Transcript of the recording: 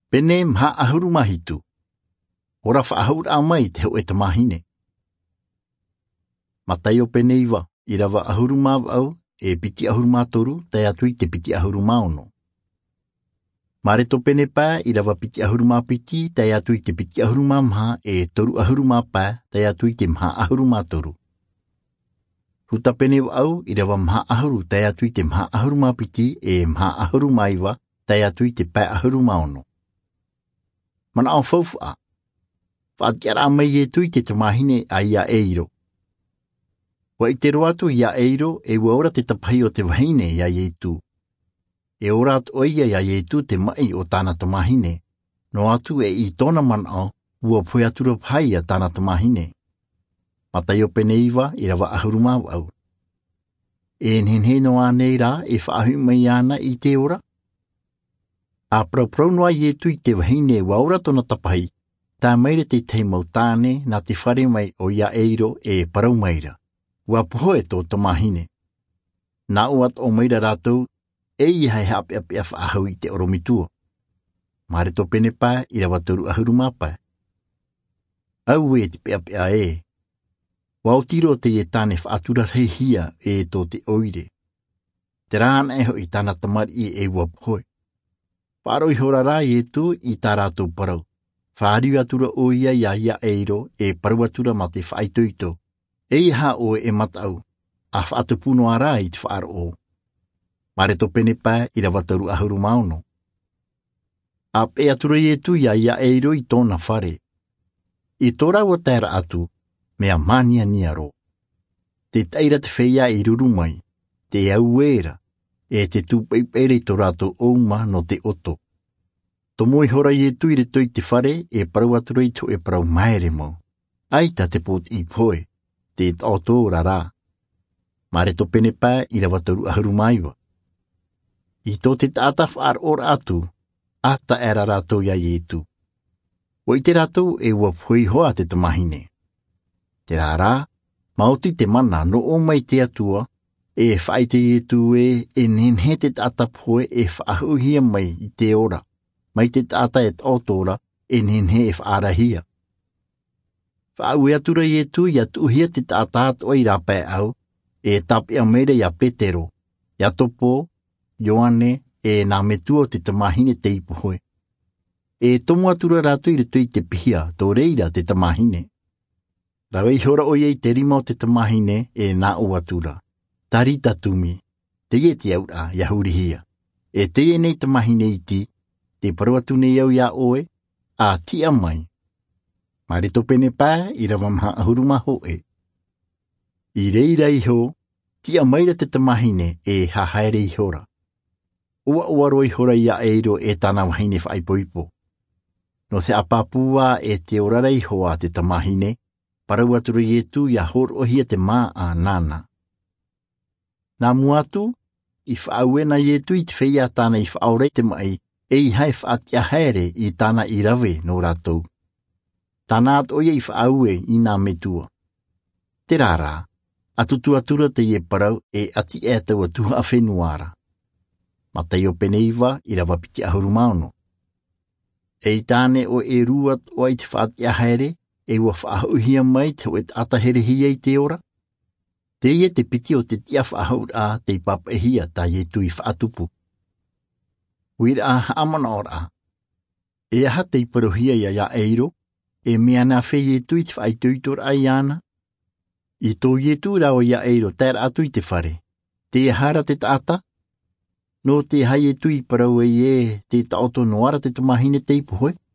Pene mha ahuru mahitu. Ora whaahur a mai te ho e tamahine. Mataio pene iwa, irawa ahuru mawa au, e piti ahuru mātoru, tai atui te piti ahuru maono. Mareto pene pā, irawa piti ahuru mapiti, tai atui te piti ahuru mamha, e toru ahuru mapā, tai atui te mha ahuru mātoru. Huta pene au, irawa mha ahuru, tai atui te mha ahuru mapiti, e mha ahuru maiwa, tai atui te pā ahuru maono. Mana au faufa. Whaatiara mai e tui te tamahine a ia eiro. Wa i te roatu ia eiro e waora te tapahi o te wahine ia tu. E ora atu oia ia tu te mai o tāna tamahine. No atu e i tōna manao ua pui atura pai a tāna tamahine. Matai o pene iwa i rawa ahuru mau au. E nhenhe no anei rā e whaahu mai ana i te ora. A prau noa i tui te wahine waora tōna tapahi. Tā maire te teimau tāne nā te whare mai o ia eiro e parau maira. Ua pohoe tō tamahine. Nā uat o maira rātou, e i hai hape ape a whaahau i te oromitua. Mare tō pene pā i rawa toru ahuru mapa. Au e te pea pea e. Wa o tiro te e tāne whaatura rei hia e tō te oire. Te rāna eho i tāna tamari e ua pohoe. Whāroi hora rā e tū i tā rātou parau. Whaariu atura o ia eiro e paru atura ma te whaitoito. E iha o e matau, a whaatupuno ara i te whaaro o. Mare to pene pā i rawataru ahuru maono. A pe atura i tu ia eiro i tōna whare. I tōra o tēra atu, mea mania niaro. Te teira te whea i ruru mai, te auera, e te tūpeipere tō rātou ouma no te oto. Tomoi hora i tu i retoi te whare e parau atura i to e parau maere mo. Aita te pot i poe, te tōtō rara. Mare to pene pā i rawataru ahuru maiwa. I tō te tāta whaar ora atu, ata era rātou ia i tu. O i te rātou e ua pui hoa te tamahine. Te rārā, mauti te mana no o mai te atua, e whaite i tu e nenhe te tāta poe e whaahuhia mai i te ora. Mai te tāta e tōtora e nenhe e whaarahia. Whaau e atura i tu i atuhia te tāta atua i rapai au, e tapi a meire ia Petero, ia Topo, Ioane, e nā metua te tamahine te ipuhoe. E tomu atura rātu i retu i te pihia, tō reira te tamahine. Rawei hora o iei te rima o te tamahine e nā o atura. Tari tatumi, te ie te aura, ia hurihia. E te ie nei tamahine iti, te paruatu nei au ia oe, a tia mai. Mare to pene pā i rawa maha ahuru maho e. I reira iho, tia maira te tamahine e hahaere i hora. Ua roi hora ia eiro e tāna wahine whaipoipo. No se apapua e te orara ihoa te tamahine, parau atura i etu ia hor ohia te maa a nana. Nā muatu, i whaauena i etu i te whea tāna i whaorei te mai, e i hai whaatia haere i tāna i rawe no rātou. Tāna at oia i whaaue i nā metua. Te rārā, atutu atura te ie parau e ati e tau atua a whenuara. Matai o pene iwa i rawa piti ahuru maono. E i tāne o e ruat o i te whaatia haere, e ua whaahuhia mai te o e atahere hia i te ora. Te ie te piti o te tia whaahur a te papahia ta ie tui whaatupu. Wira a haamana ora. E aha te iparohia ia eiro, e mea nā whei e tui te whaituitor ai ana. I tō ie tū rao ia eiro tēra atu i te whare. Te hara te tāta. No te hai e tui parau e te taoto noara te tamahine te ipuhoi.